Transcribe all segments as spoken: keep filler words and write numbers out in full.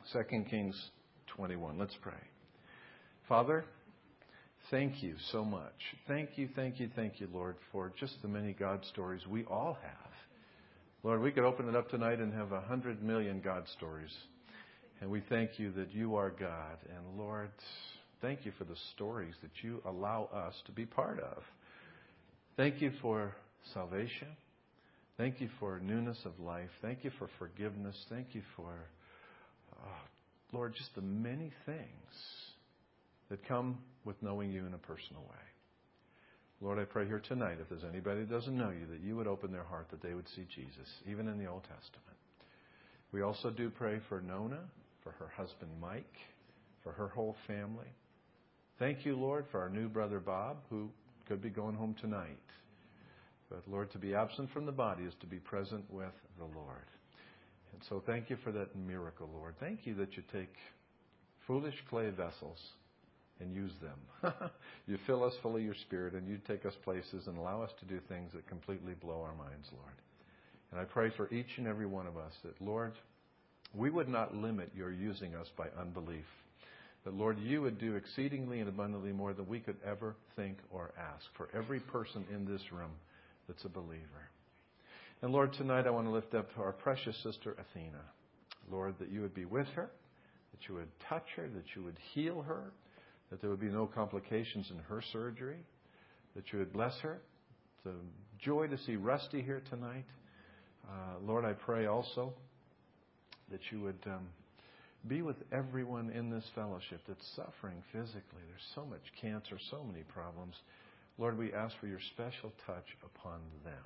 Second Kings twenty-one. Let's pray. Father, thank you so much. Thank you, thank you, thank you, Lord, for just the many God stories we all have. Lord, we could open it up tonight and have a hundred million God stories. And we thank you that you are God. And Lord, thank you for the stories that you allow us to be part of. Thank you for salvation. Thank you for newness of life. Thank you for forgiveness. Thank you for, oh, Lord, just the many things that come with knowing you in a personal way. Lord, I pray here tonight, if there's anybody that doesn't know you, that you would open their heart, that they would see Jesus, even in the Old Testament. We also do pray for Nona, for her husband Mike, for her whole family. Thank you, Lord, for our new brother Bob, who could be going home tonight. But, Lord, to be absent from the body is to be present with the Lord. And so thank you for that miracle, Lord. Thank you that you take foolish clay vessels and use them. You fill us full of your Spirit, and you take us places and allow us to do things that completely blow our minds, Lord. And I pray for each and every one of us that, Lord, we would not limit your using us by unbelief. That, Lord, you would do exceedingly and abundantly more than we could ever think or ask for every person in this room that's a believer. And Lord, tonight I want to lift up our precious sister Athena. Lord, that you would be with her, that you would touch her, that you would heal her, that there would be no complications in her surgery, that you would bless her. It's a joy to see Rusty here tonight. Uh, Lord, I pray also that you would um, be with everyone in this fellowship that's suffering physically. There's so much cancer, so many problems. Lord, we ask for your special touch upon them.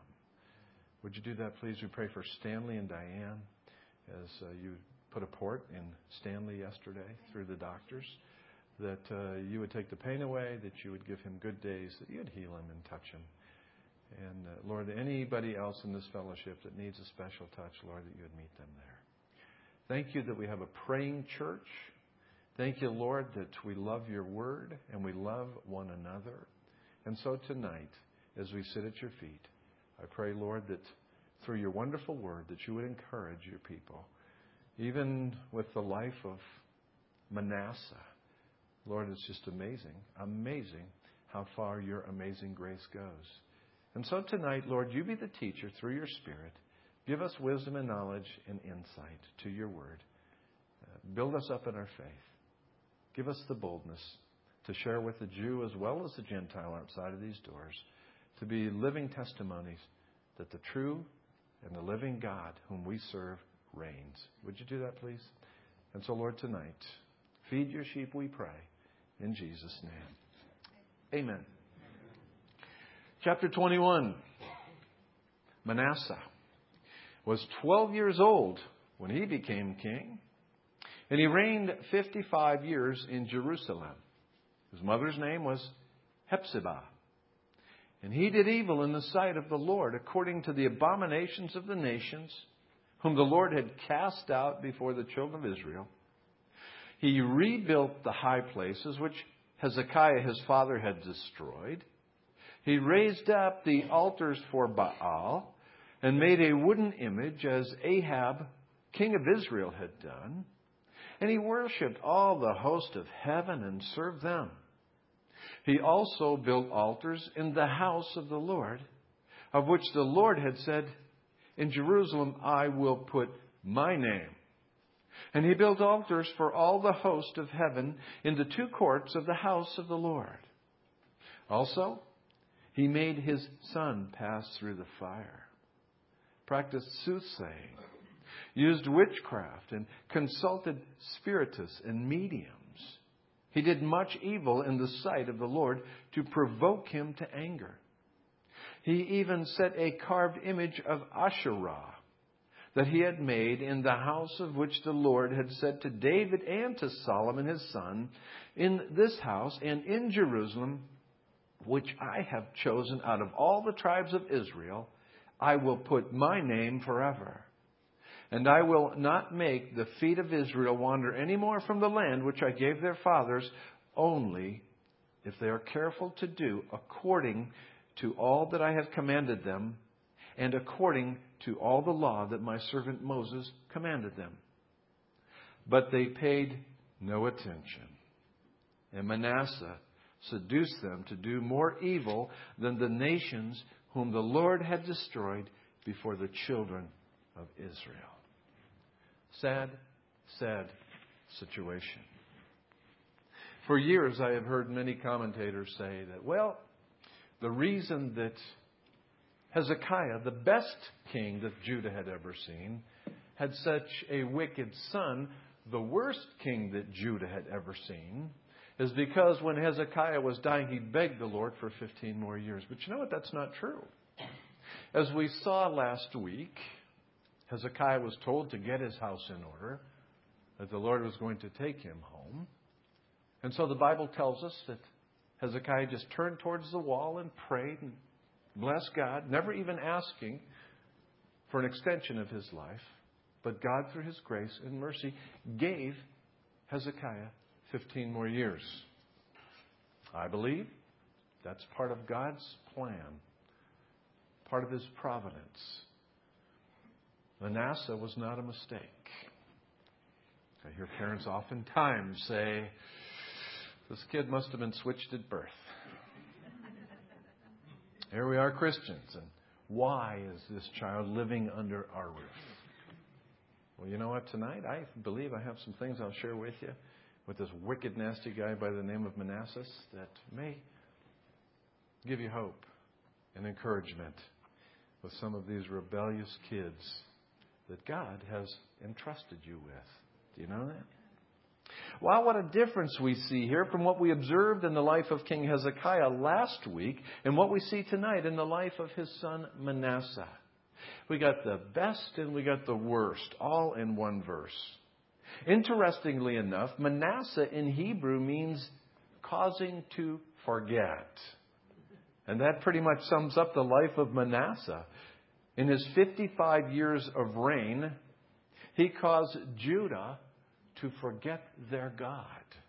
Would you do that, please? We pray for Stanley and Diane as uh, you put a port in Stanley yesterday through the doctors, that uh, you would take the pain away, that you would give him good days, that you'd heal him and touch him. And, uh, Lord, anybody else in this fellowship that needs a special touch, Lord, that you would meet them there. Thank you that we have a praying church. Thank you, Lord, that we love your word and we love one another. And so tonight, as we sit at your feet, I pray, Lord, that through your wonderful word, that you would encourage your people. Even with the life of Manasseh, Lord, it's just amazing, amazing how far your amazing grace goes. And so tonight, Lord, you be the teacher through your Spirit. Give us wisdom and knowledge and insight to your word. Uh, build us up in our faith. Give us the boldness to share with the Jew as well as the Gentile outside of these doors, to be living testimonies that the true and the living God whom we serve reigns. Would you do that, please? And so, Lord, tonight, feed your sheep, we pray, in Jesus' name. Amen. Chapter twenty-one. Manasseh was twelve years old when he became king, and he reigned fifty-five years in Jerusalem. His mother's name was Hephzibah. And he did evil in the sight of the Lord, according to the abominations of the nations, whom the Lord had cast out before the children of Israel. He rebuilt the high places which Hezekiah his father had destroyed. He raised up the altars for Baal and made a wooden image, as Ahab, king of Israel, had done. And he worshipped all the host of heaven and served them. He also built altars in the house of the Lord, of which the Lord had said, "In Jerusalem I will put my name." And he built altars for all the host of heaven in the two courts of the house of the Lord. Also, he made his son pass through the fire, practiced soothsaying, used witchcraft, and consulted spiritists and mediums. He did much evil in the sight of the Lord to provoke him to anger. He even set a carved image of Asherah that he had made in the house of which the Lord had said to David and to Solomon his son, "In this house and in Jerusalem, which I have chosen out of all the tribes of Israel, I will put my name forever. And I will not make the feet of Israel wander any more from the land which I gave their fathers, only if they are careful to do according to all that I have commanded them, and according to all the law that my servant Moses commanded them." But they paid no attention. And Manasseh seduced them to do more evil than the nations whom the Lord had destroyed before the children of Israel. Sad, sad situation. For years I have heard many commentators say that, well, the reason that Hezekiah, the best king that Judah had ever seen, had such a wicked son, the worst king that Judah had ever seen, is because when Hezekiah was dying, he begged the Lord for fifteen more years. But you know what? That's not true. As we saw last week, Hezekiah was told to get his house in order, that the Lord was going to take him home. And so the Bible tells us that Hezekiah just turned towards the wall and prayed and blessed God, never even asking for an extension of his life. But God, through His grace and mercy, gave Hezekiah fifteen more years. I believe that's part of God's plan, part of His providence. Manasseh was not a mistake. I hear parents oftentimes say, this kid must have been switched at birth. Here we are, Christians, and why is this child living under our roof? Well, you know what? Tonight, I believe I have some things I'll share with you with this wicked, nasty guy by the name of Manasseh that may give you hope and encouragement with some of these rebellious kids that God has entrusted you with. Do you know that? Wow, what a difference we see here from what we observed in the life of King Hezekiah last week and what we see tonight in the life of his son Manasseh. We got the best and we got the worst, all in one verse. Interestingly enough, Manasseh in Hebrew means causing to forget. And that pretty much sums up the life of Manasseh. In his fifty-five years of reign, he caused Judah to forget their God.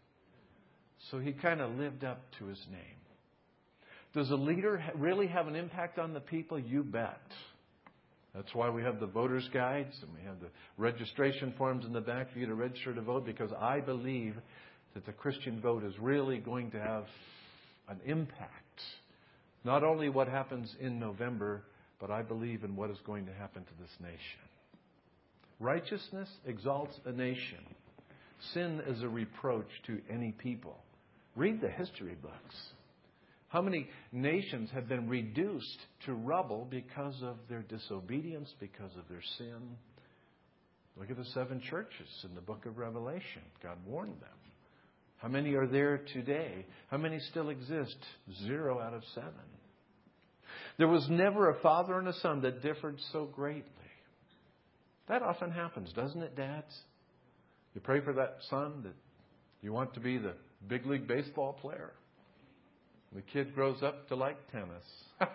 So he kind of lived up to his name. Does a leader really have an impact on the people? You bet. That's why we have the voters' guides and we have the registration forms in the back for you to register to vote, because I believe that the Christian vote is really going to have an impact. Not only what happens in November, but I believe in what is going to happen to this nation. Righteousness exalts a nation. Sin is a reproach to any people. Read the history books. How many nations have been reduced to rubble because of their disobedience, because of their sin? Look at the seven churches in the book of Revelation. God warned them. How many are there today? How many still exist? Zero out of seven. There was never a father and a son that differed so greatly. That often happens, doesn't it, dads? You pray for that son that you want to be the big league baseball player. The kid grows up to like tennis.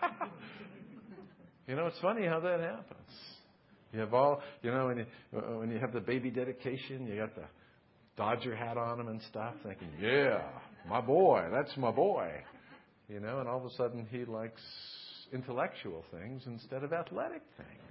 You know, it's funny how that happens. You have all, you know, when you, when you have the baby dedication, you got the Dodger hat on him and stuff, thinking, yeah, my boy, that's my boy. You know, and all of a sudden he likes intellectual things instead of athletic things.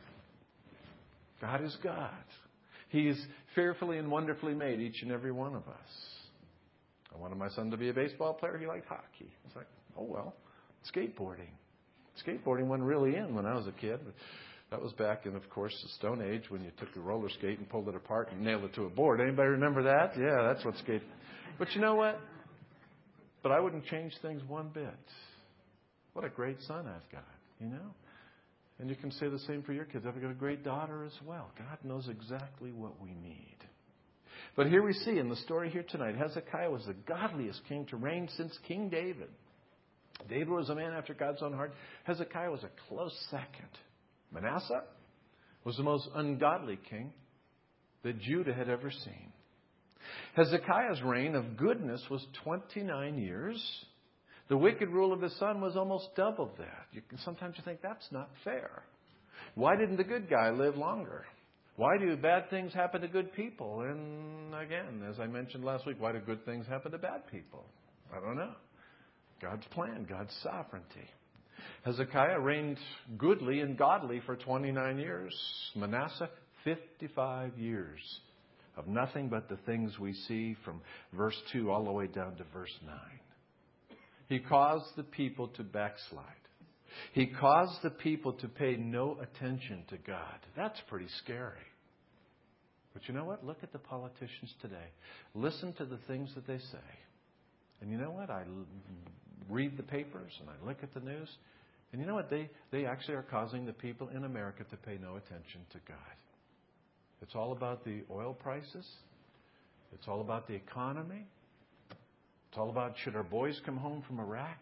God is God. He is fearfully and wonderfully made, each and every one of us. I wanted my son to be a baseball player. He liked hockey. It's like, oh, well, skateboarding. Skateboarding wasn't really in when I was a kid. That was back in, of course, the Stone Age when you took a roller skate and pulled it apart and nailed it to a board. Anybody remember that? Yeah, that's what skate. But you know what? But I wouldn't change things one bit. What a great son I've got, you know? And you can say the same for your kids. I've got a great daughter as well. God knows exactly what we need. But here we see in the story here tonight, Hezekiah was the godliest king to reign since King David. David was a man after God's own heart. Hezekiah was a close second. Manasseh was the most ungodly king that Judah had ever seen. Hezekiah's reign of goodness was twenty-nine years. The wicked rule of his son was almost double that. You can, sometimes you think that's not fair. Why didn't the good guy live longer? Why do bad things happen to good people? And again, as I mentioned last week, why do good things happen to bad people? I don't know. God's plan, God's sovereignty. Hezekiah reigned goodly and godly for twenty-nine years. Manasseh, fifty-five years of nothing but the things we see from verse two all the way down to verse nine. He caused the people to backslide. He caused the people to pay no attention to God. That's pretty scary. But you know what? Look at the politicians today. Listen to the things that they say. And you know what? I read the papers and I look at the news. And you know what? They, they actually are causing the people in America to pay no attention to God. It's all about the oil prices. It's all about the economy. It's all about, should our boys come home from Iraq?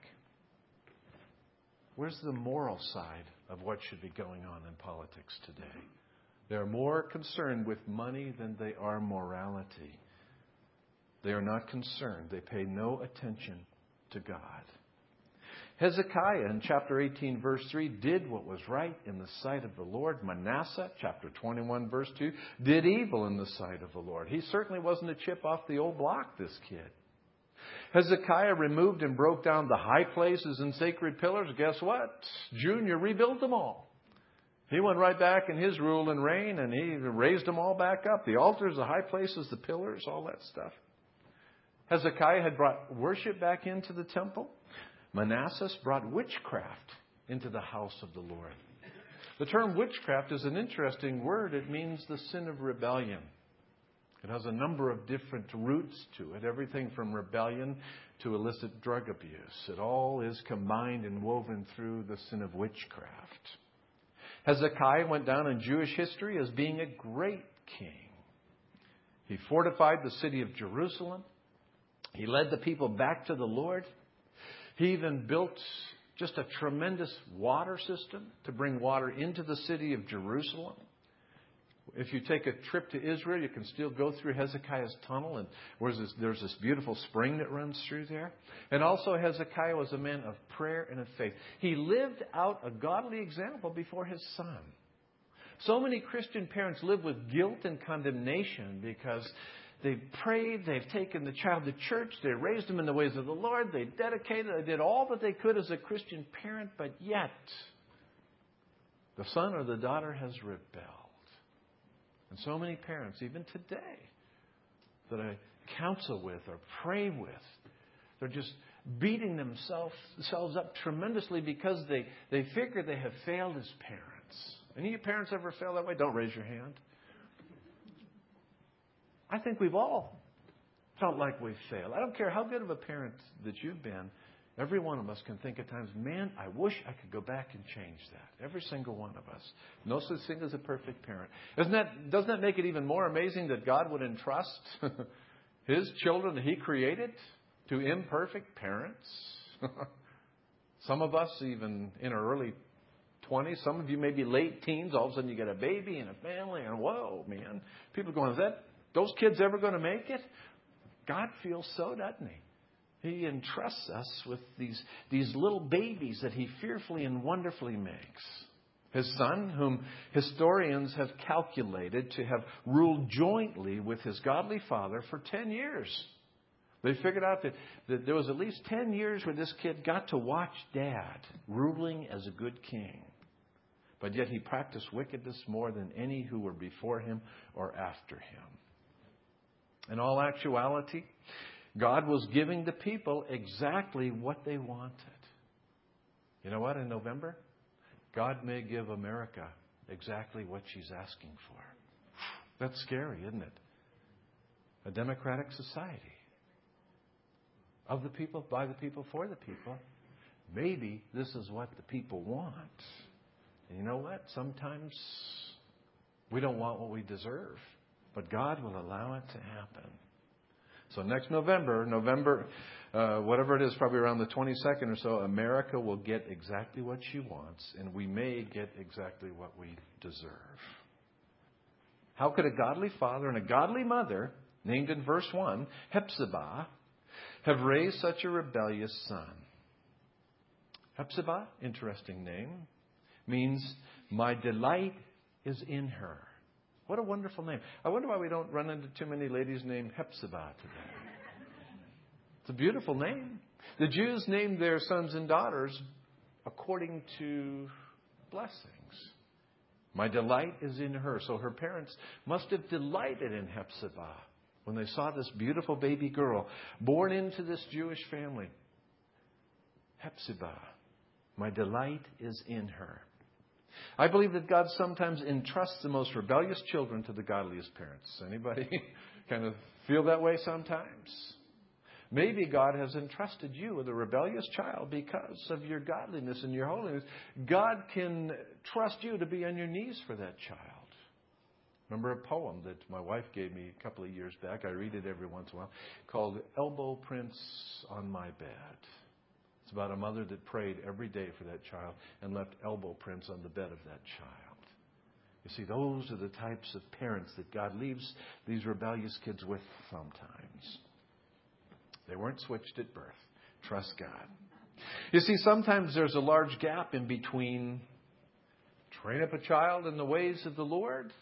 Where's the moral side of what should be going on in politics today? They're more concerned with money than they are morality. They are not concerned. They pay no attention to God. Hezekiah in chapter eighteen, verse three, did what was right in the sight of the Lord. Manasseh, chapter twenty-one, verse two, did evil in the sight of the Lord. He certainly wasn't a chip off the old block, this kid. Hezekiah removed and broke down the high places and sacred pillars. Guess what? Junior rebuilt them all. He went right back in his rule and reign, and he raised them all back up. The altars, the high places, the pillars, all that stuff. Hezekiah had brought worship back into the temple. Manasseh brought witchcraft into the house of the Lord. The term witchcraft is an interesting word. It means the sin of rebellion. It has a number of different roots to it, everything from rebellion to illicit drug abuse. It all is combined and woven through the sin of witchcraft. Hezekiah went down in Jewish history as being a great king. He fortified the city of Jerusalem. He led the people back to the Lord. He even built just a tremendous water system to bring water into the city of Jerusalem. If you take a trip to Israel, you can still go through Hezekiah's tunnel, and there's this, there's this beautiful spring that runs through there. And also Hezekiah was a man of prayer and of faith. He lived out a godly example before his son. So many Christian parents live with guilt and condemnation because they've prayed, they've taken the child to church, they raised him in the ways of the Lord, they dedicated, they did all that they could as a Christian parent, but yet the son or the daughter has rebelled. And so many parents, even today, that I counsel with or pray with, they're just beating themselves, themselves up tremendously because they, they figure they have failed as parents. Any of you parents ever fail that way? Don't raise your hand. I think we've all felt like we've failed. I don't care how good of a parent that you've been. Every one of us can think at times, man, I wish I could go back and change that. Every single one of us. No such thing as a perfect parent. Isn't that, doesn't that make it even more amazing that God would entrust His children that He created to imperfect parents? Some of us even in our early twenties, some of you maybe late teens, all of a sudden you get a baby and a family, and whoa, man. People are going, is that those kids ever going to make it? God feels so, doesn't He? He entrusts us with these, these little babies that He fearfully and wonderfully makes. His son, whom historians have calculated to have ruled jointly with his godly father for ten years. They figured out that, that there was at least ten years where this kid got to watch Dad ruling as a good king. But yet he practiced wickedness more than any who were before him or after him. In all actuality, God was giving the people exactly what they wanted. You know what? In November, God may give America exactly what she's asking for. That's scary, isn't it? A democratic society. Of the people, by the people, for the people. Maybe this is what the people want. And you know what? Sometimes we don't want what we deserve. But God will allow it to happen. So next November, November, uh, whatever it is, probably around the twenty-second or so, America will get exactly what she wants, and we may get exactly what we deserve. How could a godly father and a godly mother, named in verse one, Hephzibah, have raised such a rebellious son? Hephzibah, interesting name, means my delight is in her. What a wonderful name. I wonder why we don't run into too many ladies named Hephzibah today. It's a beautiful name. The Jews named their sons and daughters according to blessings. My delight is in her. So her parents must have delighted in Hephzibah when they saw this beautiful baby girl born into this Jewish family. Hephzibah, my delight is in her. I believe that God sometimes entrusts the most rebellious children to the godliest parents. Anybody kind of feel that way sometimes? Maybe God has entrusted you with a rebellious child because of your godliness and your holiness. God can trust you to be on your knees for that child. Remember a poem that my wife gave me a couple of years back. I read it every once in a while, called Elbow Prints on My Bed. It's about a mother that prayed every day for that child and left elbow prints on the bed of that child. You see, those are the types of parents that God leaves these rebellious kids with sometimes. They weren't switched at birth. Trust God. You see, sometimes there's a large gap in between train up a child in the ways of the Lord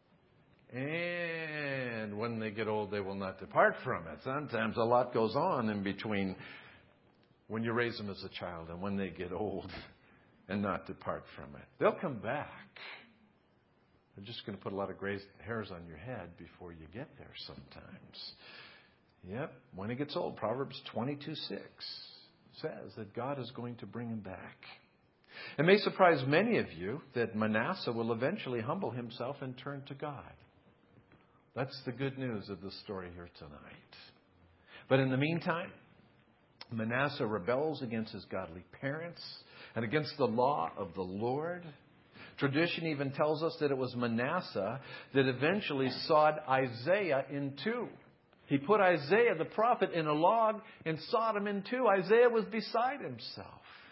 and when they get old, they will not depart from it. Sometimes a lot goes on in between when you raise them as a child and when they get old and not depart from it. They'll come back. They're just going to put a lot of gray hairs on your head before you get there sometimes. Yep, when he gets old, Proverbs twenty-two six says that God is going to bring him back. It may surprise many of you that Manasseh will eventually humble himself and turn to God. That's the good news of the story here tonight. But in the meantime, Manasseh rebels against his godly parents and against the law of the Lord. Tradition even tells us that it was Manasseh that eventually sawed Isaiah in two. He put Isaiah the prophet in a log and sawed him in two. Isaiah was beside himself.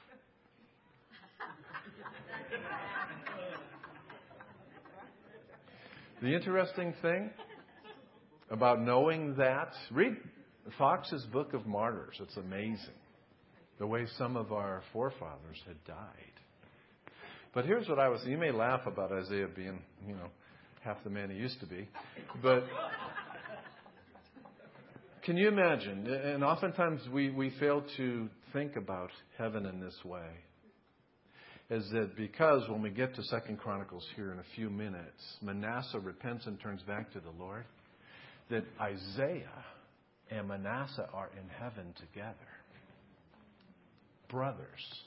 The interesting thing about knowing that, read Fox's Book of Martyrs. It's amazing the way some of our forefathers had died. But here's what I was, you may laugh about Isaiah being, you know, half the man he used to be. But can you imagine? And oftentimes we, we fail to think about heaven in this way. Is that because when we get to Second Chronicles here in a few minutes, Manasseh repents and turns back to the Lord, that Isaiah and Manasseh are in heaven together. Brothers.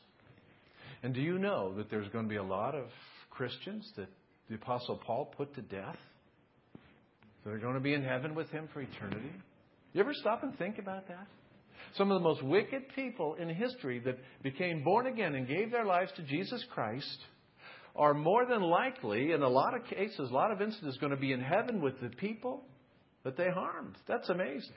And do you know that there's going to be a lot of Christians that the Apostle Paul put to death? That are going to be in heaven with him for eternity? You ever stop and think about that? Some of the most wicked people in history that became born again and gave their lives to Jesus Christ are more than likely, in a lot of cases, a lot of instances, going to be in heaven with the people that they harmed. That's amazing.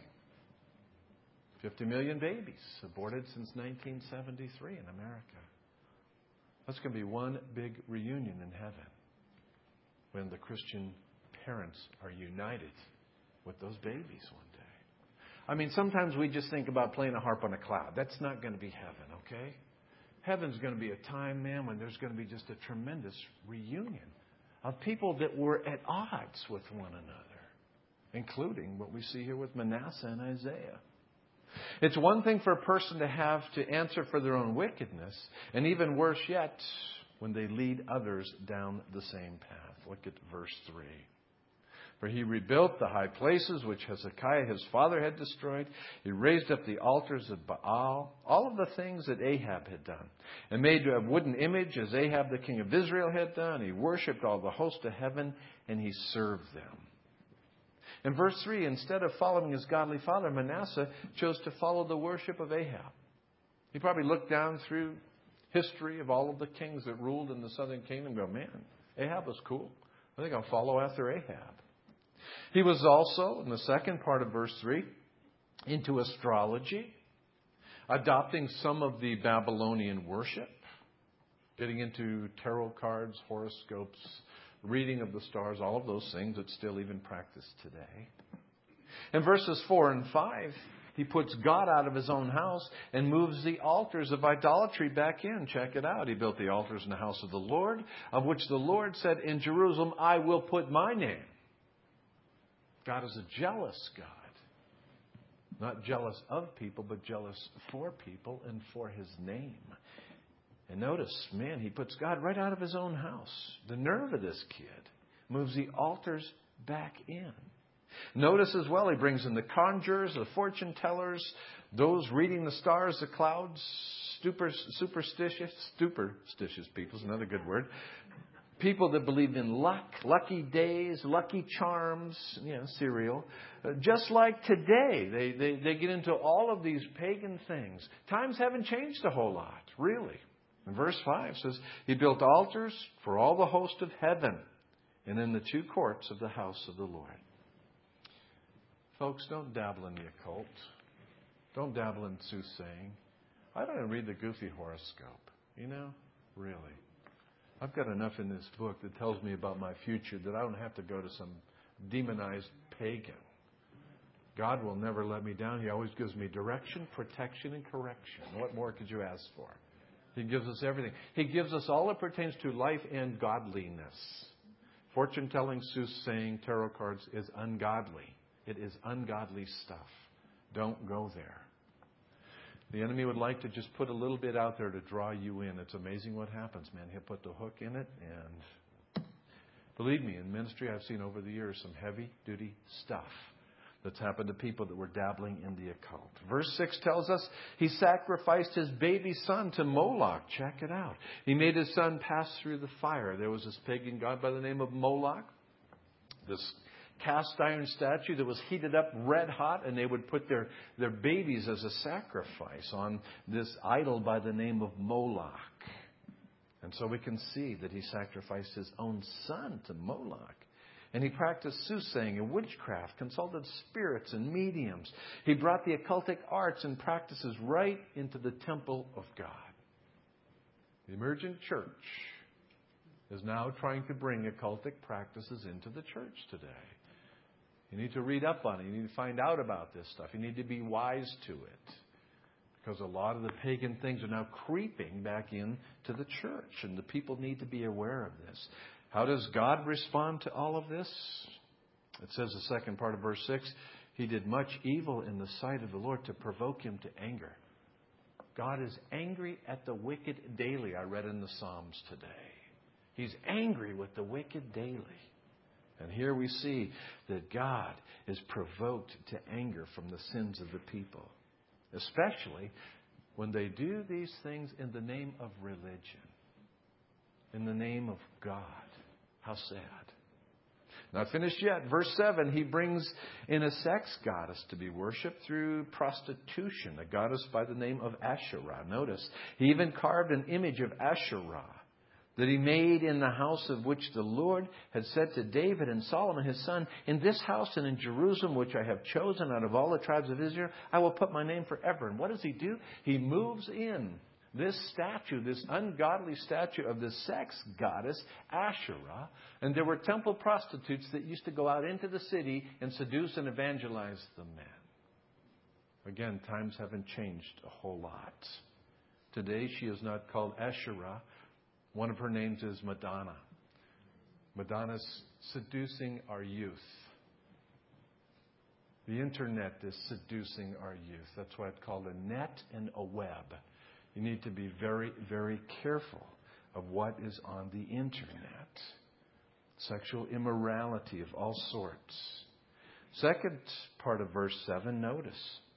fifty million babies aborted since nineteen seventy-three in America. That's going to be one big reunion in heaven when the Christian parents are united with those babies one day. I mean, sometimes we just think about playing a harp on a cloud. That's not going to be heaven, okay? Heaven's going to be a time, man, when there's going to be just a tremendous reunion of people that were at odds with one another, including what we see here with Manasseh and Isaiah. It's one thing for a person to have to answer for their own wickedness, and even worse yet, when they lead others down the same path. Look at verse three. For he rebuilt the high places which Hezekiah his father had destroyed. He raised up the altars of Baal, all of the things that Ahab had done, and made a wooden image as Ahab the king of Israel had done. He worshipped all the host of heaven, and he served them. In verse three, instead of following his godly father, Manasseh chose to follow the worship of Ahab. He probably looked down through history of all of the kings that ruled in the southern kingdom and go, man, Ahab was cool. I think I'll follow after Ahab. He was also, in the second part of verse three, into astrology, adopting some of the Babylonian worship, getting into tarot cards, horoscopes, reading of the stars, all of those things that still even practiced today. In verses four and five, he puts God out of his own house and moves the altars of idolatry back in. Check it out. He built the altars in the house of the Lord, of which the Lord said, in Jerusalem, I will put my name. God is a jealous God. Not jealous of people, but jealous for people and for his name. And notice, man, he puts God right out of his own house. The nerve of this kid. Moves the altars back in. Notice as well, he brings in the conjurers, the fortune tellers, those reading the stars, the clouds, super, superstitious, superstitious people is another good word. People that believe in luck, lucky days, lucky charms, you know, cereal. Uh, just like today, they, they, they get into all of these pagan things. Times haven't changed a whole lot, really. And verse five says, he built altars for all the host of heaven and in the two courts of the house of the Lord. Folks, don't dabble in the occult. Don't dabble in soothsaying. I don't even read the goofy horoscope. You know, really. I've got enough in this book that tells me about my future that I don't have to go to some demonized pagan. God will never let me down. He always gives me direction, protection, and correction. What more could you ask for? He gives us everything. He gives us all that pertains to life and godliness. Fortune-telling, soothsaying, tarot cards is ungodly. It is ungodly stuff. Don't go there. The enemy would like to just put a little bit out there to draw you in. It's amazing what happens, man. He'll put the hook in it, and believe me, in ministry I've seen over the years some heavy-duty stuff that's happened to people that were dabbling in the occult. Verse six tells us he sacrificed his baby son to Moloch. Check it out. He made his son pass through the fire. There was this pagan god by the name of Moloch, this cast iron statue that was heated up red hot, and they would put their, their babies as a sacrifice on this idol by the name of Moloch. And so we can see that he sacrificed his own son to Moloch. And he practiced soothsaying and witchcraft, consulted spirits and mediums. He brought the occultic arts and practices right into the temple of God. The emergent church is now trying to bring occultic practices into the church today. You need to read up on it. You need to find out about this stuff. You need to be wise to it. Because a lot of the pagan things are now creeping back into the church. And the people need to be aware of this. How does God respond to all of this? It says the second part of verse six, he did much evil in the sight of the Lord to provoke him to anger. God is angry at the wicked daily, I read in the Psalms today. He's angry with the wicked daily. And here we see that God is provoked to anger from the sins of the people, especially when they do these things in the name of religion, in the name of God. How sad. Not finished yet. Verse seven, he brings in a sex goddess to be worshipped through prostitution, a goddess by the name of Asherah. Notice, he even carved an image of Asherah that he made in the house of which the Lord had said to David and Solomon his son, in this house and in Jerusalem, which I have chosen out of all the tribes of Israel, I will put my name forever. And what does he do? He moves in this statue, this ungodly statue of this sex goddess, Asherah. And there were temple prostitutes that used to go out into the city and seduce and evangelize the men. Again, times haven't changed a whole lot. Today she is not called Asherah. One of her names is Madonna. Madonna's seducing our youth. The internet is seducing our youth. That's why it's called a net and a web. You need to be very, very careful of what is on the internet. Sexual immorality of all sorts. Second part of verse seven, notice.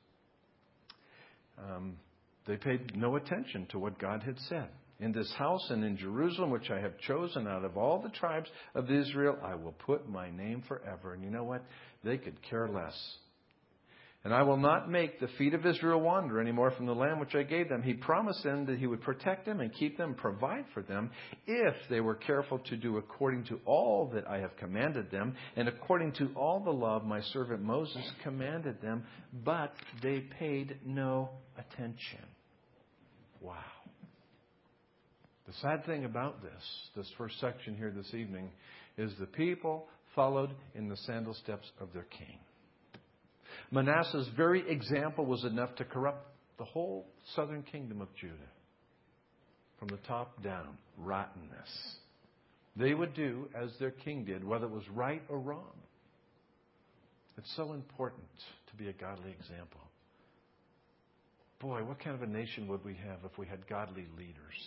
Um, they paid no attention to what God had said. In this house and in Jerusalem, which I have chosen out of all the tribes of Israel, I will put my name forever. And you know what? They could care less. And I will not make the feet of Israel wander anymore from the land which I gave them. He promised them that he would protect them and keep them, provide for them, if they were careful to do according to all that I have commanded them, and according to all the law of my servant Moses commanded them. But they paid no attention. Wow. The sad thing about this, this first section here this evening, is the people followed in the sandal steps of their king. Manasseh's very example was enough to corrupt the whole southern kingdom of Judah. From the top down, rottenness. They would do as their king did, whether it was right or wrong. It's so important to be a godly example. Boy, what kind of a nation would we have if we had godly leaders?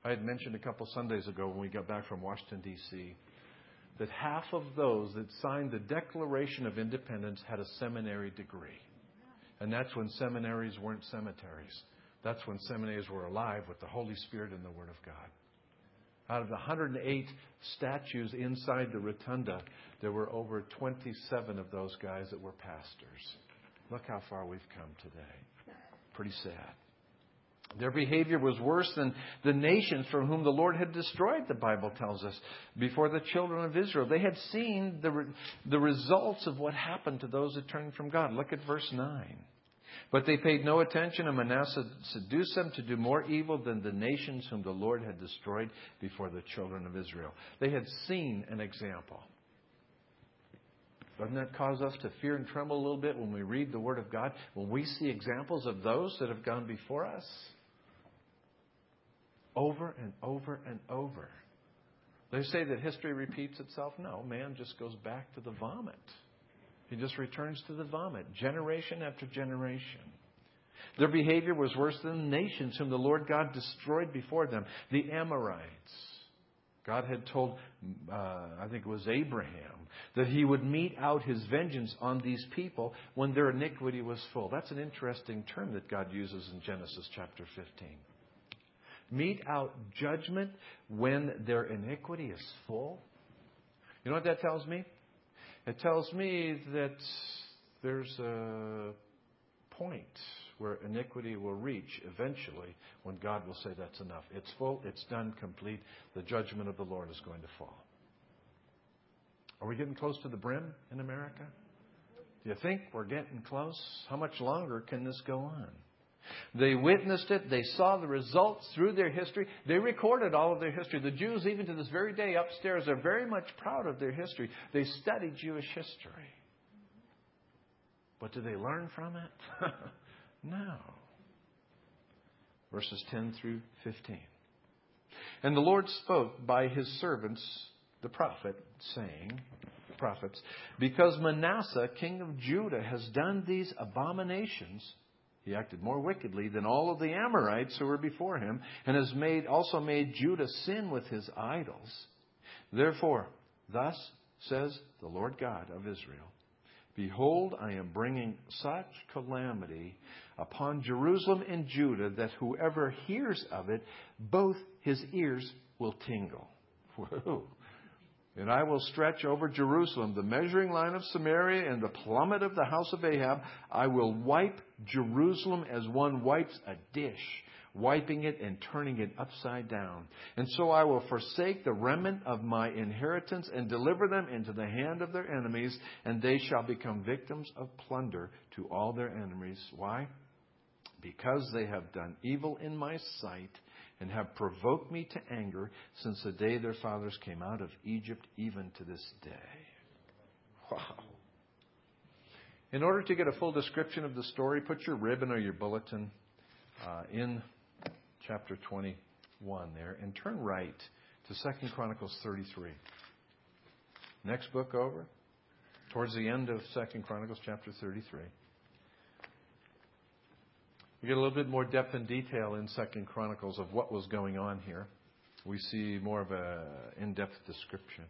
I had mentioned a couple Sundays ago when we got back from Washington, D C, that half of those that signed the Declaration of Independence had a seminary degree. And that's when seminaries weren't cemeteries. That's when seminaries were alive with the Holy Spirit and the Word of God. Out of the one hundred eight statues inside the rotunda, there were over twenty-seven of those guys that were pastors. Look how far we've come today. Pretty sad. Their behavior was worse than the nations from whom the Lord had destroyed, the Bible tells us, before the children of Israel. They had seen the, re- the results of what happened to those that turned from God. Look at verse nine. But they paid no attention, and Manasseh seduced them to do more evil than the nations whom the Lord had destroyed before the children of Israel. They had seen an example. Doesn't that cause us to fear and tremble a little bit when we read the Word of God? When we see examples of those that have gone before us? Over and over and over. They say that history repeats itself. No, man just goes back to the vomit. He just returns to the vomit, generation after generation. Their behavior was worse than the nations whom the Lord God destroyed before them. The Amorites. God had told, uh, I think it was Abraham, that He would mete out His vengeance on these people when their iniquity was full. That's an interesting term that God uses in Genesis chapter fifteen. Mete out judgment when their iniquity is full. You know what that tells me? It tells me that there's a point where iniquity will reach eventually when God will say that's enough. It's full, it's done, complete. The judgment of the Lord is going to fall. Are we getting close to the brim in America? Do you think we're getting close? How much longer can this go on? They witnessed it. They saw the results through their history. They recorded all of their history. The Jews, even to this very day upstairs, are very much proud of their history. They study Jewish history. But do they learn from it? No. Verses ten through fifteen. And the Lord spoke by His servants, the prophet, saying, the prophets, because Manasseh, king of Judah, has done these abominations. He acted more wickedly than all of the Amorites who were before him, and has made also made Judah sin with his idols. Therefore, thus says the Lord God of Israel, behold, I am bringing such calamity upon Jerusalem and Judah that whoever hears of it, both his ears will tingle. Whoa. And I will stretch over Jerusalem the measuring line of Samaria and the plummet of the house of Ahab. I will wipe Jerusalem as one wipes a dish, wiping it and turning it upside down. And so I will forsake the remnant of my inheritance and deliver them into the hand of their enemies, and they shall become victims of plunder to all their enemies. Why? Because they have done evil in my sight, and have provoked me to anger since the day their fathers came out of Egypt, even to this day. Wow. In order to get a full description of the story, put your ribbon or your bulletin uh, in chapter twenty-one there, and turn right to Second Chronicles thirty-three. Next book over, towards the end of Second Chronicles chapter thirty-three. We get a little bit more depth and detail in Second Chronicles of what was going on here. We see more of an in-depth description.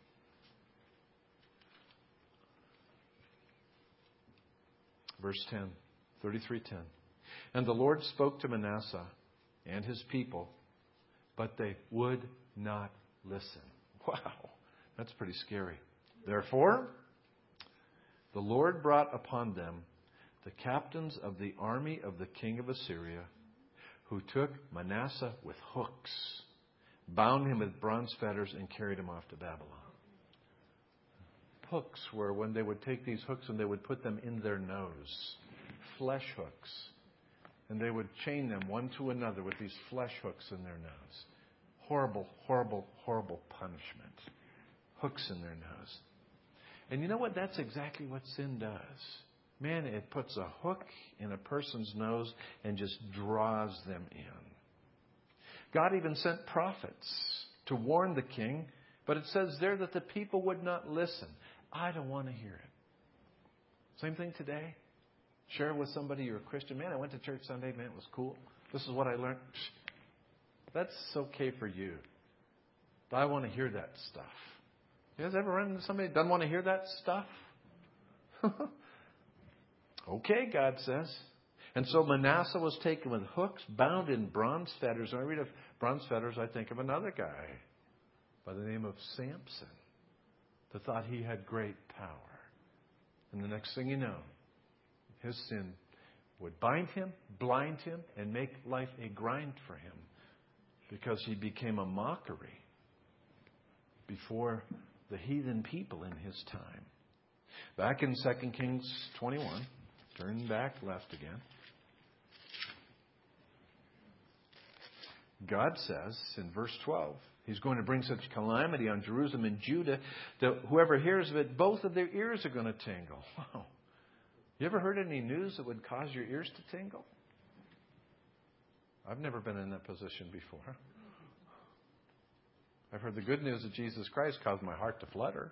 Verse ten, thirty-three ten. And the Lord spoke to Manasseh and his people, but they would not listen. Wow, that's pretty scary. Therefore, the Lord brought upon them the captains of the army of the king of Assyria, who took Manasseh with hooks, bound him with bronze fetters, and carried him off to Babylon. Hooks were when they would take these hooks and they would put them in their nose. Flesh hooks. And they would chain them one to another with these flesh hooks in their nose. Horrible, horrible, horrible punishment. Hooks in their nose. And you know what? That's exactly what sin does. Man, it puts a hook in a person's nose and just draws them in. God even sent prophets to warn the king, but it says there that the people would not listen. I don't want to hear it. Same thing today. Share with somebody you're a Christian. Man, I went to church Sunday. Man, it was cool. This is what I learned. That's okay for you. But I want to hear that stuff. You guys ever run into somebody that doesn't want to hear that stuff? Okay, God says. And so Manasseh was taken with hooks, bound in bronze fetters. When I read of bronze fetters, I think of another guy by the name of Samson that thought he had great power. And the next thing you know, his sin would bind him, blind him, and make life a grind for him because he became a mockery before the heathen people in his time. Back in Second Kings twenty-one, turn back left again. God says in verse twelve, He's going to bring such calamity on Jerusalem and Judah that whoever hears of it, both of their ears are going to tingle. Wow. You ever heard any news that would cause your ears to tingle? I've never been in that position before. I've heard the good news of Jesus Christ caused my heart to flutter.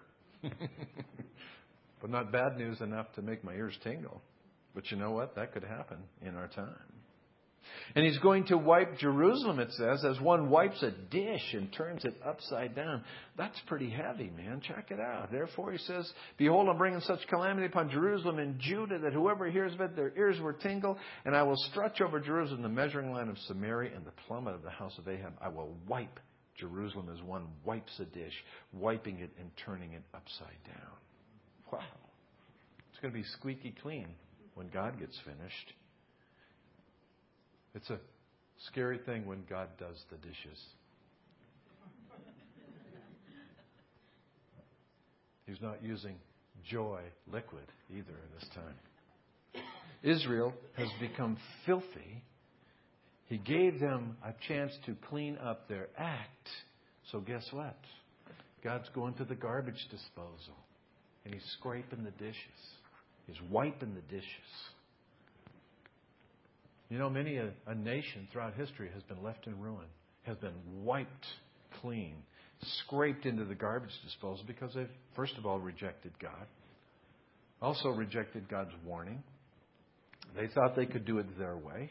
But not bad news enough to make my ears tingle. But you know what? That could happen in our time. And He's going to wipe Jerusalem, it says, as one wipes a dish and turns it upside down. That's pretty heavy, man. Check it out. Therefore, He says, Behold, I'm bringing such calamity upon Jerusalem and Judah that whoever hears of it, their ears will tingle. And I will stretch over Jerusalem the measuring line of Samaria and the plummet of the house of Ahab. I will wipe Jerusalem as one wipes a dish, wiping it and turning it upside down. Wow. It's going to be squeaky clean when God gets finished. It's a scary thing when God does the dishes. He's not using joy liquid either this time. Israel has become filthy. He gave them a chance to clean up their act. So guess what? God's going to the garbage disposal. And He's scraping the dishes. He's wiping the dishes. You know, many a, a nation throughout history has been left in ruin, has been wiped clean, scraped into the garbage disposal because they've, first of all, rejected God, also rejected God's warning. They thought they could do it their way.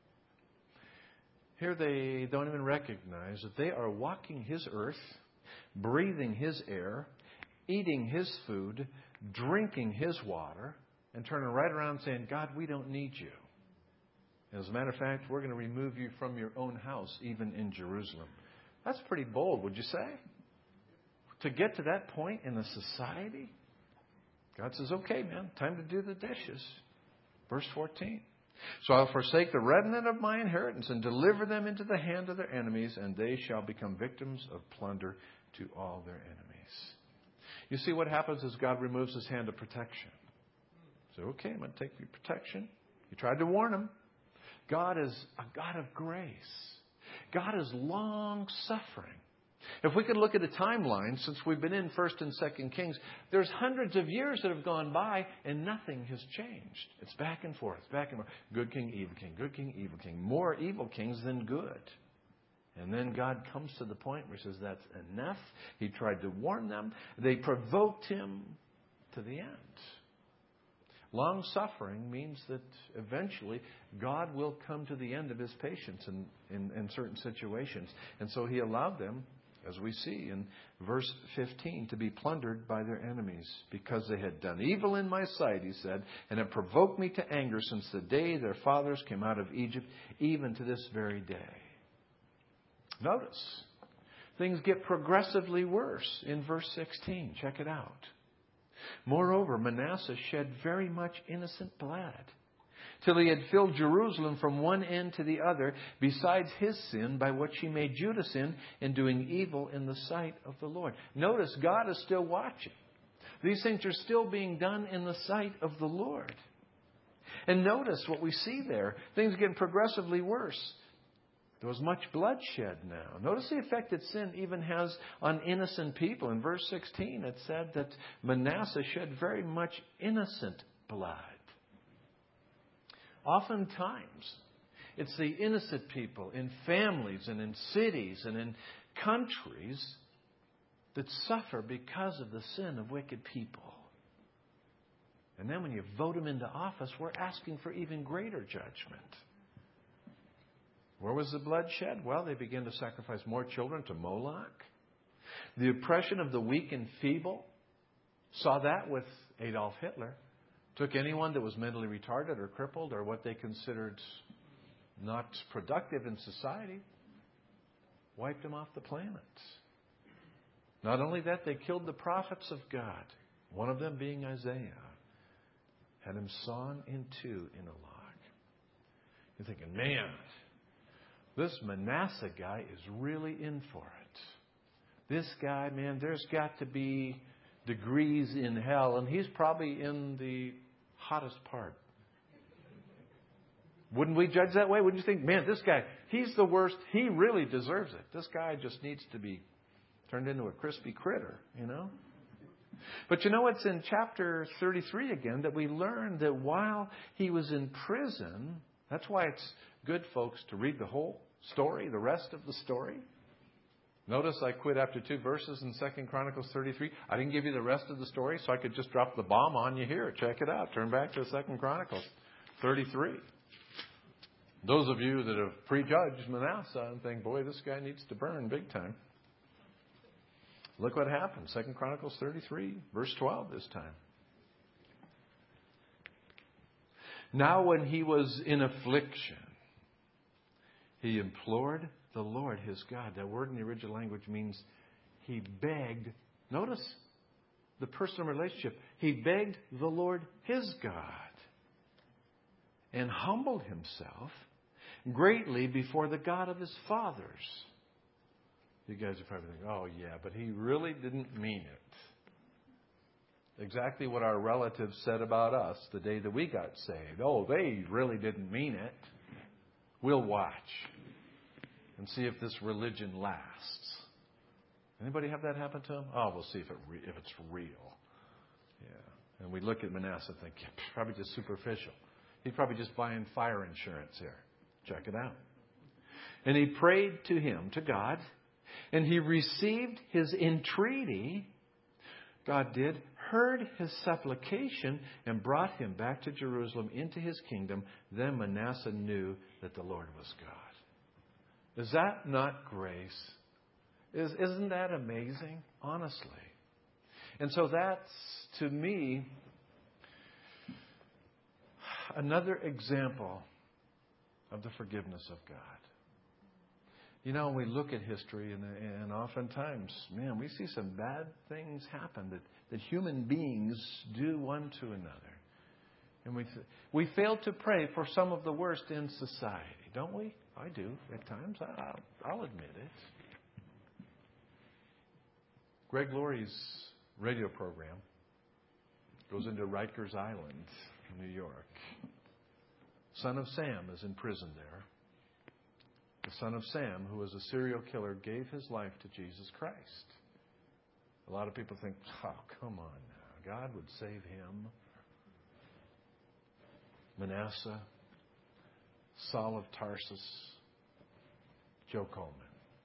Here they don't even recognize that they are walking His earth, breathing His air, eating His food, drinking His water, and turning right around saying, God, we don't need you. As a matter of fact, we're going to remove you from your own house, even in Jerusalem. That's pretty bold, would you say? To get to that point in the society? God says, okay, man, time to do the dishes. Verse fourteen. So I'll forsake the remnant of my inheritance and deliver them into the hand of their enemies, and they shall become victims of plunder to all their enemies. You see, what happens is God removes His hand of protection. So, okay, I'm going to take your protection. He tried to warn them. God is a God of grace. God is long-suffering. If we could look at a timeline, since we've been in First and Second Kings, there's hundreds of years that have gone by and nothing has changed. It's back and forth, back and forth. Good king, evil king, good king, evil king. More evil kings than good. And then God comes to the point where He says, that's enough. He tried to warn them. They provoked Him to the end. Long-suffering means that eventually God will come to the end of His patience in, in, in certain situations. And so He allowed them, as we see in verse fifteen, to be plundered by their enemies because they had done evil in my sight, He said, and have provoked me to anger since the day their fathers came out of Egypt, even to this very day. Notice, things get progressively worse in verse sixteen. Check it out. Moreover, Manasseh shed very much innocent blood, till he had filled Jerusalem from one end to the other, besides his sin, by which he made Judah sin in doing evil in the sight of the Lord. Notice, God is still watching. These things are still being done in the sight of the Lord. And notice what we see there. Things get progressively worse. There was much bloodshed now. Notice the effect that sin even has on innocent people. In verse sixteen, it said that Manasseh shed very much innocent blood. Oftentimes, it's the innocent people in families and in cities and in countries that suffer because of the sin of wicked people. And then when you vote them into office, we're asking for even greater judgment. Where was the blood shed? Well, they began to sacrifice more children to Moloch. The oppression of the weak and feeble. Saw that with Adolf Hitler. Took anyone that was mentally retarded or crippled or what they considered not productive in society. Wiped them off the planet. Not only that, they killed the prophets of God. One of them being Isaiah. Had him sawn in two in a log. You're thinking, man, this Manasseh guy is really in for it. This guy, man, there's got to be degrees in hell, and he's probably in the hottest part. Wouldn't we judge that way? Wouldn't you think, man, this guy, he's the worst. He really deserves it. This guy just needs to be turned into a crispy critter, you know? But you know, it's in chapter thirty-three again that we learn that while he was in prison, that's why it's good, folks, to read the whole story, the rest of the story. Notice I quit after two verses in Second Chronicles thirty-three. I didn't give you the rest of the story so I could just drop the bomb on you here. Check it out. Turn back to Second Chronicles thirty-three. Those of you that have prejudged Manasseh and think, boy, this guy needs to burn big time. Look what happened. Second Chronicles thirty-three, verse twelve this time. Now when he was in affliction, he implored the Lord his God. That word in the original language means he begged. Notice the personal relationship. He begged the Lord his God and humbled himself greatly before the God of his fathers. You guys are probably thinking, oh yeah, but he really didn't mean it. Exactly what our relatives said about us the day that we got saved. Oh, they really didn't mean it. We'll watch and see if this religion lasts. Anybody have that happen to them? Oh, we'll see if it re- if it's real. Yeah. And we look at Manasseh and think, yeah, probably just superficial. He's probably just buying fire insurance here. Check it out. And he prayed to him, to God, and he received his entreaty. God did, heard his supplication, and brought him back to Jerusalem into his kingdom. Then Manasseh knew that the Lord was God. Is that not grace? Is, isn't that amazing? Honestly. And so that's, to me, another example of the forgiveness of God. You know, we look at history, and, and oftentimes, man, we see some bad things happen that, that human beings do one to another. And we we fail to pray for some of the worst in society, don't we? I do at times. I'll, I'll admit it. Greg Laurie's radio program goes into Rikers Island, New York. Son of Sam is in prison there. The son of Sam, who was a serial killer, gave his life to Jesus Christ. A lot of people think, oh, come on now. God would save him. Manasseh, Saul of Tarsus, Joe Coleman.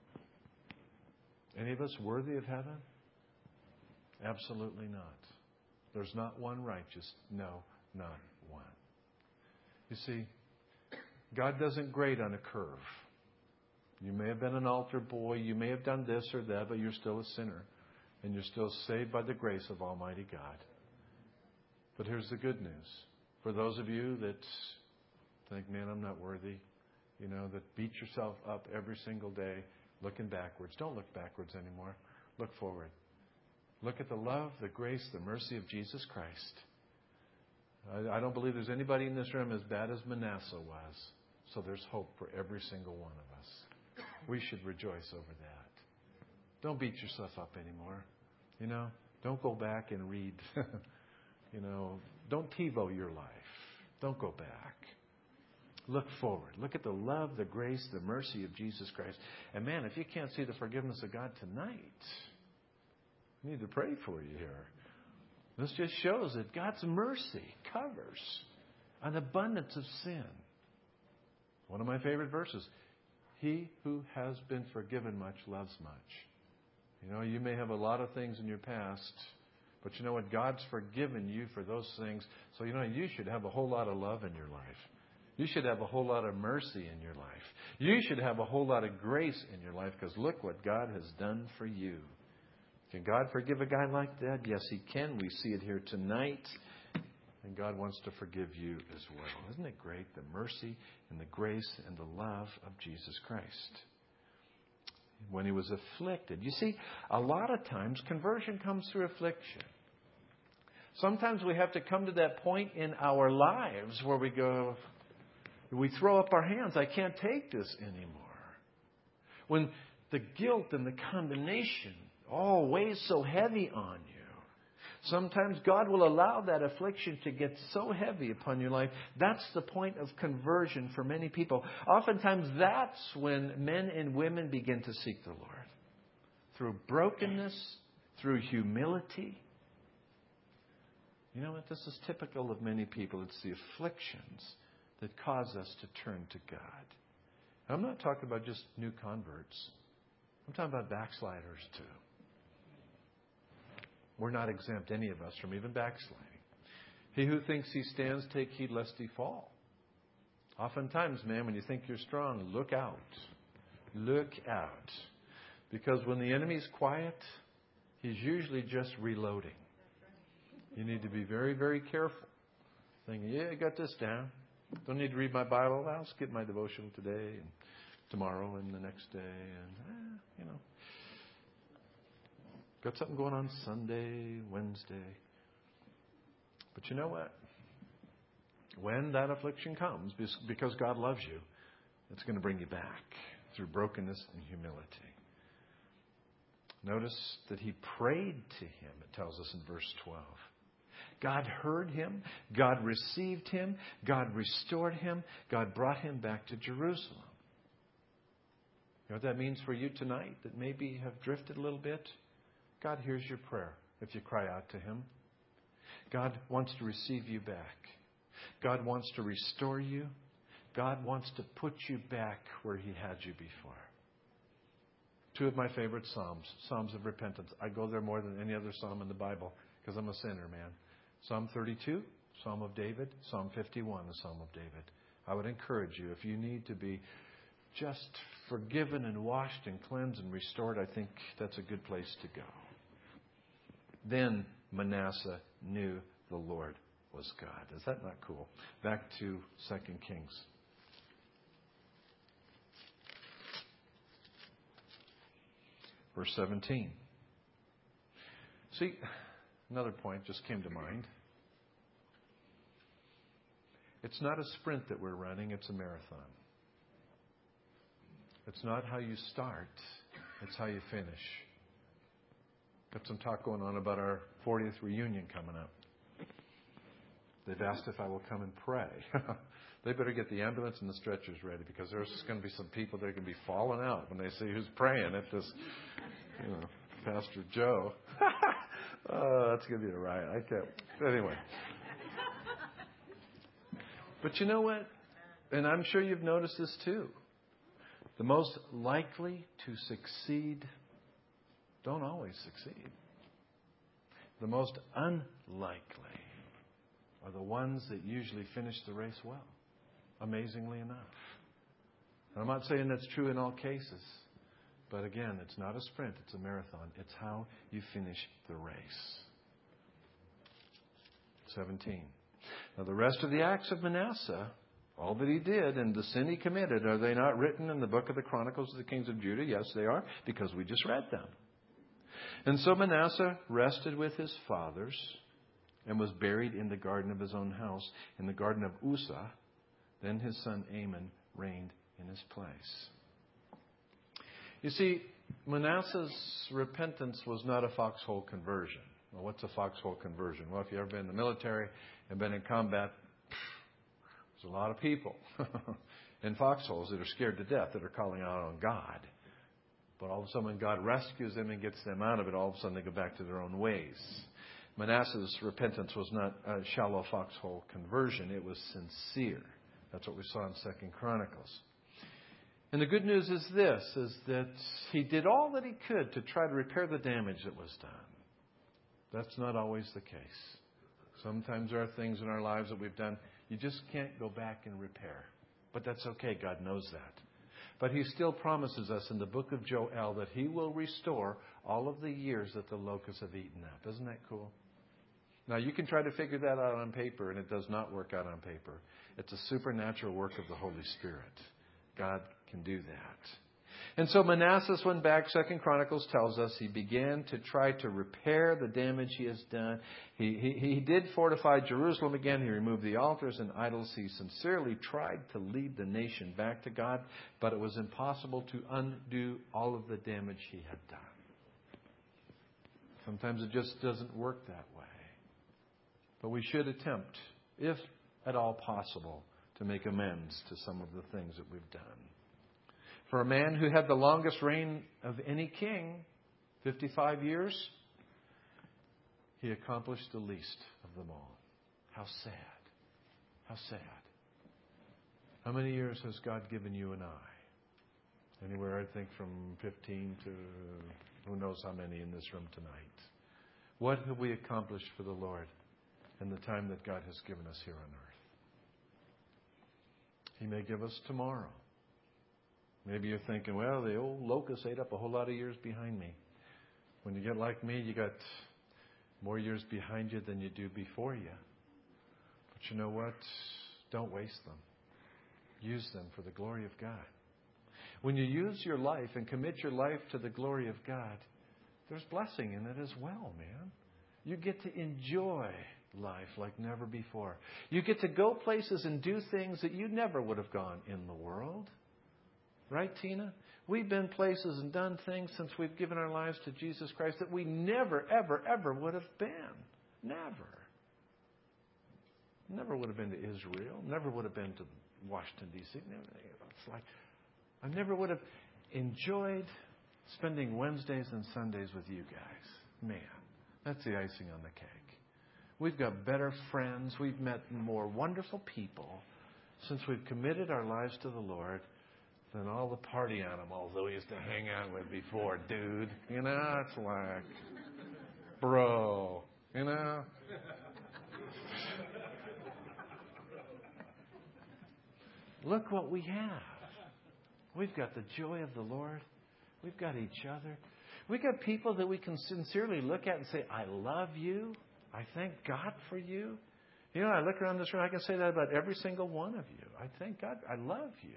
Any of us worthy of heaven? Absolutely not. There's not one righteous. No, not one. You see, God doesn't grade on a curve. You may have been an altar boy, you may have done this or that, but you're still a sinner. And you're still saved by the grace of Almighty God. But here's the good news. For those of you that think, man, I'm not worthy, you know, that beat yourself up every single day looking backwards. Don't look backwards anymore. Look forward. Look at the love, the grace, the mercy of Jesus Christ. I, I don't believe there's anybody in this room as bad as Manasseh was. So there's hope for every single one of us. We should rejoice over that. Don't beat yourself up anymore. You know, don't go back and read, you know, don't TiVo your life. Don't go back. Look forward. Look at the love, the grace, the mercy of Jesus Christ. And man, if you can't see the forgiveness of God tonight, I need to pray for you here. This just shows that God's mercy covers an abundance of sin. One of my favorite verses. He who has been forgiven much loves much. You know, you may have a lot of things in your past, but you know what? God's forgiven you for those things. So, you know, you should have a whole lot of love in your life. You should have a whole lot of mercy in your life. You should have a whole lot of grace in your life, because look what God has done for you. Can God forgive a guy like that? Yes, He can. We see it here tonight. And God wants to forgive you as well. Isn't it great? The mercy and the grace and the love of Jesus Christ. When He was afflicted. You see, a lot of times conversion comes through affliction. Sometimes we have to come to that point in our lives where we go, we throw up our hands. I can't take this anymore. When the guilt and the condemnation all weighs so heavy on you. Sometimes God will allow that affliction to get so heavy upon your life. That's the point of conversion for many people. Oftentimes that's when men and women begin to seek the Lord. Through brokenness, through humility. You know what? This is typical of many people. It's the afflictions that cause us to turn to God. I'm not talking about just new converts. I'm talking about backsliders too. We're not exempt, any of us, from even backsliding. He who thinks he stands, take heed lest he fall. Oftentimes, man, when you think you're strong, look out. Look out. Because when the enemy's quiet, he's usually just reloading. You need to be very, very careful. Thinking, yeah, I got this down. Don't need to read my Bible. I'll skip my devotional today and tomorrow and the next day. And, eh, you know. Got something going on Sunday, Wednesday. But you know what? When that affliction comes, because God loves you, it's going to bring you back through brokenness and humility. Notice that he prayed to him, it tells us in verse twelve. God heard him. God received him. God restored him. God brought him back to Jerusalem. You know what that means for you tonight that maybe have drifted a little bit? God hears your prayer if you cry out to Him. God wants to receive you back. God wants to restore you. God wants to put you back where He had you before. Two of my favorite Psalms, Psalms of repentance. I go there more than any other Psalm in the Bible because I'm a sinner, man. Psalm thirty-two, Psalm of David. Psalm fifty-one, the Psalm of David. I would encourage you, if you need to be just forgiven and washed and cleansed and restored, I think that's a good place to go. Then Manasseh knew the Lord was God. Is that not cool? Back to Second Kings. Verse seventeen. See, another point just came to mind. It's not a sprint that we're running, it's a marathon. It's not how you start, it's how you finish. Got some talk going on about our fortieth reunion coming up. They've asked if I will come and pray. They better get the ambulance and the stretchers ready, because there's going to be some people that are going to be falling out when they see who's praying at this, you know, Pastor Joe. Oh, that's going to be a riot. I can't. Anyway. But you know what? And I'm sure you've noticed this too. The most likely to succeed don't always succeed. The most unlikely are the ones that usually finish the race well, amazingly enough. And I'm not saying that's true in all cases, but again, it's not a sprint, it's a marathon. It's how you finish the race. seventeen. Now the rest of the acts of Manasseh, all that he did and the sin he committed, are they not written in the book of the Chronicles of the Kings of Judah? Yes, they are, because we just read them. And so Manasseh rested with his fathers and was buried in the garden of his own house, in the garden of Uzzah. Then his son Amon reigned in his place. You see, Manasseh's repentance was not a foxhole conversion. Well, what's a foxhole conversion? Well, if you've ever been in the military and been in combat, there's a lot of people in foxholes that are scared to death, that are calling out on God. But all of a sudden, when God rescues them and gets them out of it, all of a sudden they go back to their own ways. Manasseh's repentance was not a shallow foxhole conversion. It was sincere. That's what we saw in Second Chronicles. And the good news is this, is that he did all that he could to try to repair the damage that was done. That's not always the case. Sometimes there are things in our lives that we've done You just can't go back and repair. But that's okay. God knows that. But He still promises us in the book of Joel that He will restore all of the years that the locusts have eaten up. Isn't that cool? Now, you can try to figure that out on paper, and it does not work out on paper. It's a supernatural work of the Holy Spirit. God can do that. And so Manasseh went back. Second Chronicles tells us he began to try to repair the damage he has done. He, he, he did fortify Jerusalem again. He removed the altars and idols. He sincerely tried to lead the nation back to God, but it was impossible to undo all of the damage he had done. Sometimes it just doesn't work that way. But we should attempt, if at all possible, to make amends to some of the things that we've done. For a man who had the longest reign of any king, fifty-five years, he accomplished the least of them all. How sad. How sad. How many years has God given you and I? Anywhere, I think, from fifteen to who knows how many in this room tonight. What have we accomplished for the Lord in the time that God has given us here on earth? He may give us tomorrow. Maybe you're thinking, well, the old locust ate up a whole lot of years behind me. When you get like me, you got more years behind you than you do before you. But you know what? Don't waste them. Use them for the glory of God. When you use your life and commit your life to the glory of God, there's blessing in it as well, man. You get to enjoy life like never before. You get to go places and do things that you never would have gone in the world. Right, Tina? We've been places and done things since we've given our lives to Jesus Christ that we never, ever, ever would have been. Never. Never would have been to Israel. Never would have been to Washington, D C It's like I never would have enjoyed spending Wednesdays and Sundays with you guys. Man, that's the icing on the cake. We've got better friends. We've met more wonderful people since we've committed our lives to the Lord than all the party animals that we used to hang out with before, dude. You know, it's like, bro, you know. Look what we have. We've got the joy of the Lord. We've got each other. We've got people that we can sincerely look at and say, I love you. I thank God for you. You know, I look around this room, I can say that about every single one of you. I thank God. I love you.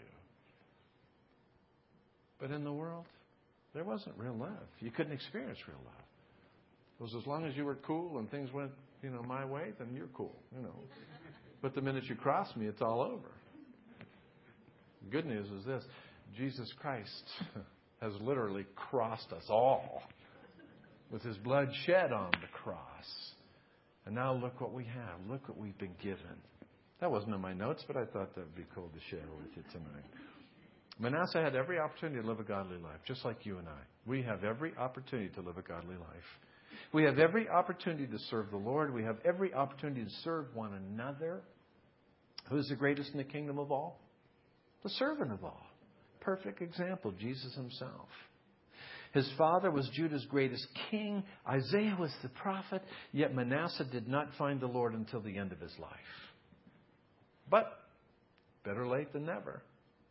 But in the world, there wasn't real love. You couldn't experience real love. It was as long as you were cool and things went, you know, my way, then you're cool, you know. But the minute you cross me, it's all over. The good news is this. Jesus Christ has literally crossed us all with His blood shed on the cross. And now look what we have. Look what we've been given. That wasn't in my notes, but I thought that would be cool to share with you tonight. Manasseh had every opportunity to live a godly life, just like you and I. We have every opportunity to live a godly life. We have every opportunity to serve the Lord. We have every opportunity to serve one another. Who is the greatest in the kingdom of all? The servant of all. Perfect example, Jesus Himself. His father was Judah's greatest king. Isaiah was the prophet. Yet Manasseh did not find the Lord until the end of his life. But better late than never.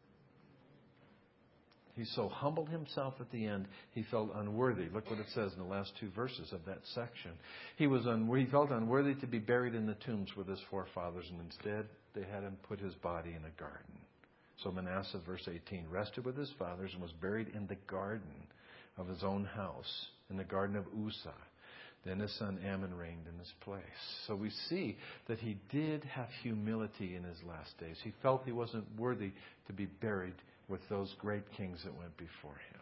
He so humbled himself at the end, he felt unworthy. Look what it says in the last two verses of that section. He was un- he felt unworthy to be buried in the tombs with his forefathers, and instead they had him put his body in a garden. So Manasseh, verse eighteen, rested with his fathers and was buried in the garden of his own house, in the garden of Uzzah. Then his son Ammon reigned in his place. So we see that he did have humility in his last days. He felt he wasn't worthy to be buried with those great kings that went before him.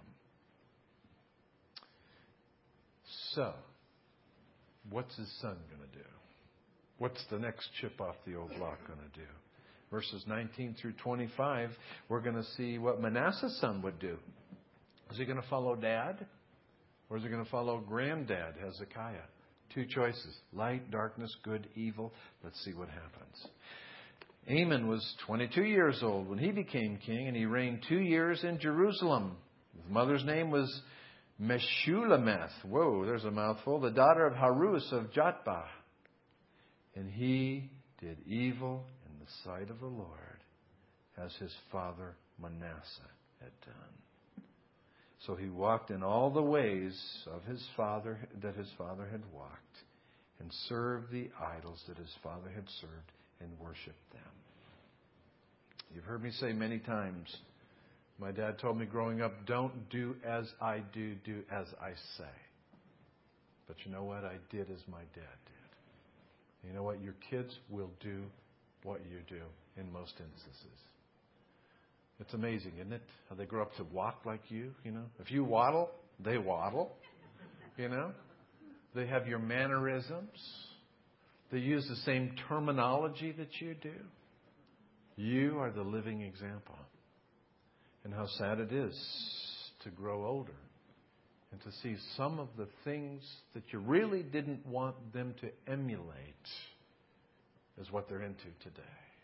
So, what's his son going to do? What's the next chip off the old block going to do? Verses nineteen through twenty-five, we're going to see what Manasseh's son would do. Is he going to follow Dad? Or is he going to follow Granddad, Hezekiah? Two choices. Light, darkness, good, evil. Let's see what happens. Amon was twenty-two years old when he became king, and he reigned two years in Jerusalem. His mother's name was Meshulameth. Whoa, there's a mouthful. The daughter of Harus of Jotbah. And he did evil in the the sight of the Lord as his father Manasseh had done. So he walked in all the ways of his father that his father had walked, and served the idols that his father had served, and worshipped them. You've heard me say many times, my dad told me growing up, don't do as I do, do as I say. But you know what? I did as my dad did. You know what? Your kids will do what you do in most instances. It's amazing, isn't it? How they grow up to walk like you, you know. If you waddle, they waddle, you know. They have your mannerisms. They use the same terminology that you do. You are the living example. And how sad it is to grow older and to see some of the things that you really didn't want them to emulate is what they're into today.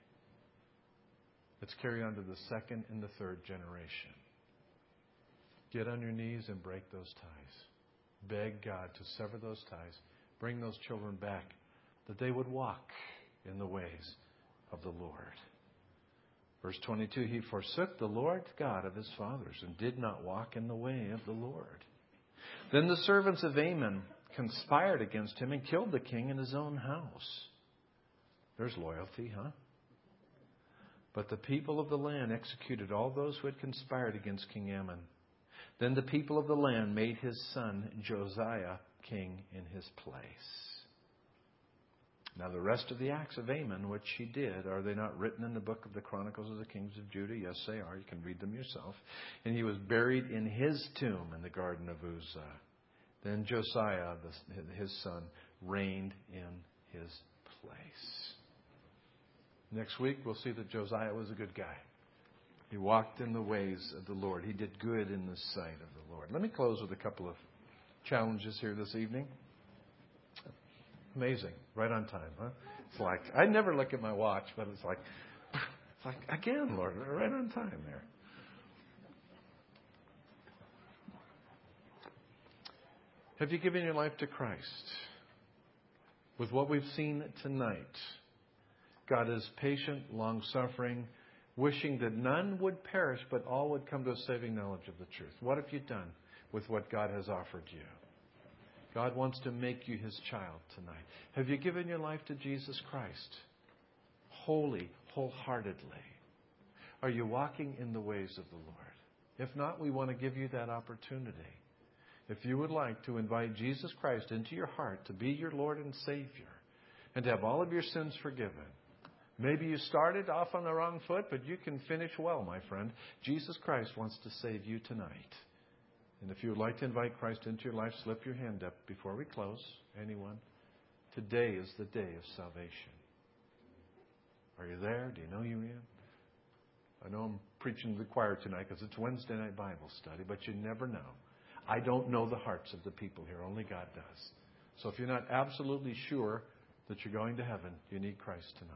Let's carry on to the second and the third generation. Get on your knees and break those ties. Beg God to sever those ties. Bring those children back, that they would walk in the ways of the Lord. Verse twenty-two, he forsook the Lord God of his fathers and did not walk in the way of the Lord. Then the servants of Amon conspired against him and killed the king in his own house. There's loyalty, huh? But the people of the land executed all those who had conspired against King Amon. Then the people of the land made his son Josiah king in his place. Now the rest of the acts of Amon, which he did, are they not written in the book of the Chronicles of the Kings of Judah? Yes, they are. You can read them yourself. And he was buried in his tomb in the garden of Uzzah. Then Josiah, his son, reigned in his place. Next week, we'll see that Josiah was a good guy. He walked in the ways of the Lord. He did good in the sight of the Lord. Let me close with a couple of challenges here this evening. Amazing. Right on time, huh? It's like, I never look at my watch, but it's like, it's like, again, Lord, right on time there. Have you given your life to Christ? With what we've seen tonight, God is patient, long-suffering, wishing that none would perish, but all would come to a saving knowledge of the truth. What have you done with what God has offered you? God wants to make you his child tonight. Have you given your life to Jesus Christ? Wholly, wholeheartedly. Are you walking in the ways of the Lord? If not, we want to give you that opportunity. If you would like to invite Jesus Christ into your heart to be your Lord and Savior and to have all of your sins forgiven, maybe you started off on the wrong foot, but you can finish well, my friend. Jesus Christ wants to save you tonight. And if you would like to invite Christ into your life, slip your hand up before we close. Anyone? Today is the day of salvation. Are you there? Do you know you in? I know I'm preaching to the choir tonight because it's Wednesday night Bible study, but you never know. I don't know the hearts of the people here. Only God does. So if you're not absolutely sure that you're going to heaven, you need Christ tonight.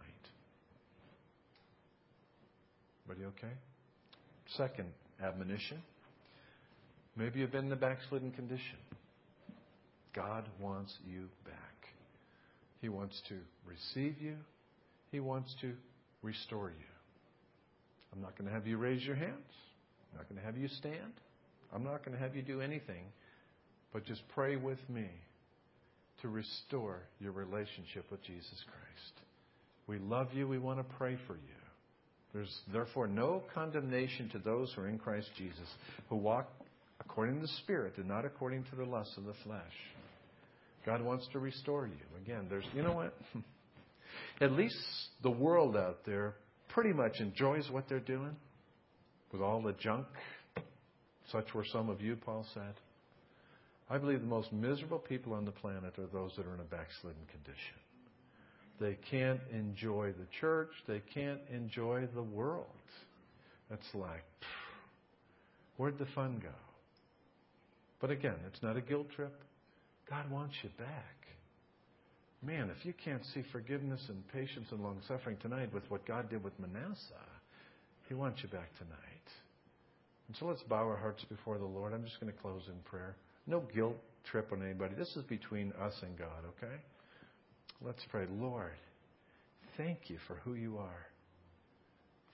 Everybody okay? Second admonition. Maybe you've been in a backslidden condition. God wants you back. He wants to receive you. He wants to restore you. I'm not going to have you raise your hands. I'm not going to have you stand. I'm not going to have you do anything, but just pray with me to restore your relationship with Jesus Christ. We love you. We want to pray for you. There's therefore no condemnation to those who are in Christ Jesus, who walk according to the Spirit and not according to the lusts of the flesh. God wants to restore you. Again, there's, you know what? At least the world out there pretty much enjoys what they're doing with all the junk. Such were some of you, Paul said. I believe the most miserable people on the planet are those that are in a backslidden condition. They can't enjoy the church. They can't enjoy the world. It's like, where'd the fun go? But again, it's not a guilt trip. God wants you back. Man, if you can't see forgiveness and patience and long-suffering tonight with what God did with Manasseh, He wants you back tonight. And so let's bow our hearts before the Lord. I'm just going to close in prayer. No guilt trip on anybody. This is between us and God, okay? Let's pray. Lord, thank you for who you are.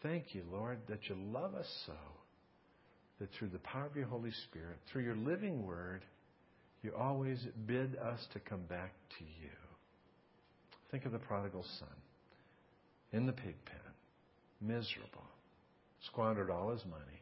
Thank you, Lord, that you love us so, that through the power of your Holy Spirit, through your living word, you always bid us to come back to you. Think of the prodigal son in the pig pen, miserable, squandered all his money,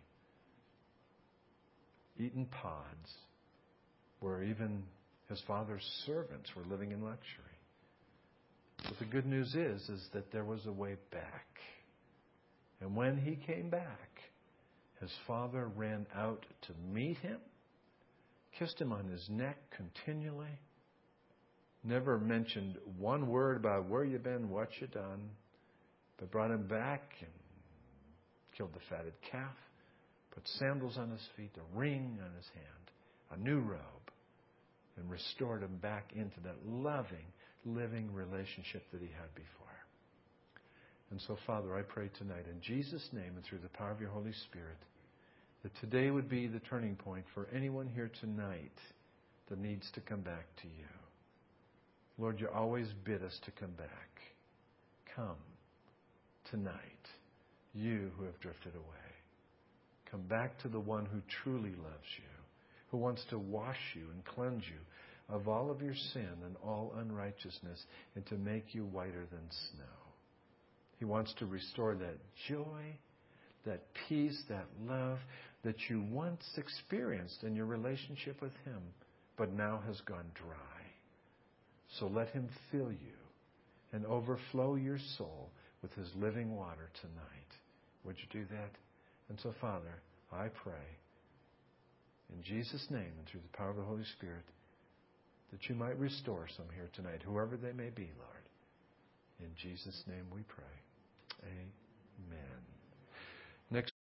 eaten pods, where even his father's servants were living in luxury. But the good news is, is that there was a way back. And when he came back, his father ran out to meet him, kissed him on his neck continually, never mentioned one word about where you've been, what you've done, but brought him back and killed the fatted calf, put sandals on his feet, a ring on his hand, a new robe, and restored him back into that loving, living relationship that he had before. And so, Father, I pray tonight in Jesus' name and through the power of your Holy Spirit that today would be the turning point for anyone here tonight that needs to come back to you. Lord, you always bid us to come back. Come tonight, you who have drifted away. Come back to the one who truly loves you, who wants to wash you and cleanse you of all of your sin and all unrighteousness and to make you whiter than snow. He wants to restore that joy, that peace, that love that you once experienced in your relationship with Him, but now has gone dry. So let Him fill you and overflow your soul with His living water tonight. Would you do that? And so, Father, I pray in Jesus' name and through the power of the Holy Spirit that you might restore some here tonight, whoever they may be, Lord. In Jesus' name we pray. Amen. Next